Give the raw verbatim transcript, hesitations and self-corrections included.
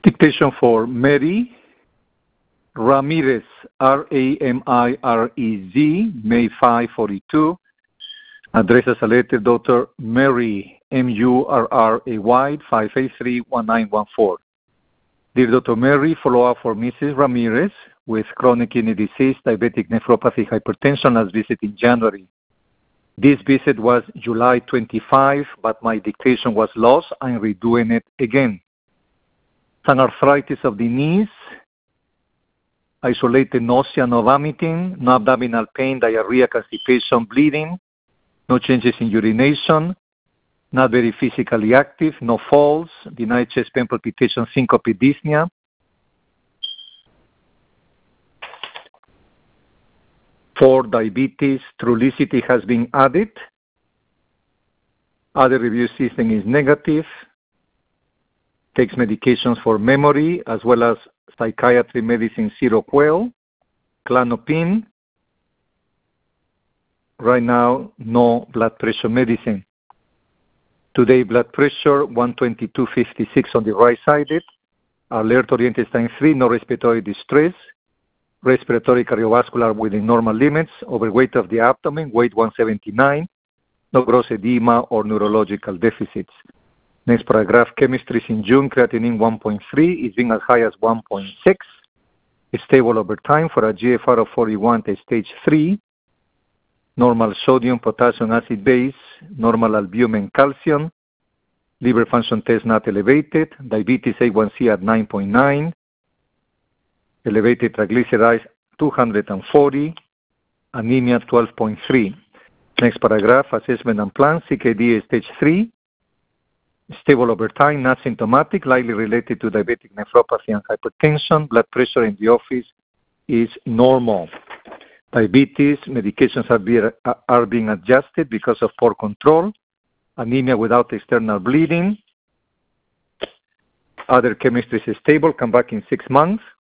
Dictation for Mary Ramirez, R A M I R E Z, May fifth, forty-two. Address as a letter, Doctor Mary, M U R R A Y, five eight three, one nine one four. Dear Doctor Mary, follow-up for Missus Ramirez with chronic kidney disease, diabetic nephropathy, hypertension, last visit in January. This visit was July twenty-fifth, but my dictation was lost. I'm redoing it again. Some arthritis of the knees, isolated nausea, no vomiting, no abdominal pain, diarrhea, constipation, bleeding, no changes in urination, not very physically active, no falls, denied chest pain, palpitation, syncope, dyspnea. For diabetes, Trulicity has been added. Other review system is negative. Takes medications for memory as well as psychiatry medicine, Seroquel, Clanopin. Right now, no blood pressure medicine. Today, blood pressure one twenty-two fifty-six on the right-sided. Alert-oriented sign three, no respiratory distress. Respiratory cardiovascular within normal limits. Overweight of the abdomen, weight one seventy-nine. No gross edema or neurological deficits. Next paragraph, chemistry in June, creatinine one point three is being as high as one point six. It's stable over time for a G F R of forty-one at stage three. Normal sodium, potassium, acid base, normal albumin, calcium. Liver function test not elevated. Diabetes A one C at nine point nine. Elevated triglycerides two hundred forty. Anemia twelve point three. Next paragraph, assessment and plan, C K D stage three. Stable over time, not symptomatic, likely related to diabetic nephropathy and hypertension. Blood pressure in the office is normal. Diabetes, medications are, be, are being adjusted because of poor control. Anemia without external bleeding. Other chemistry is stable, come back in six months.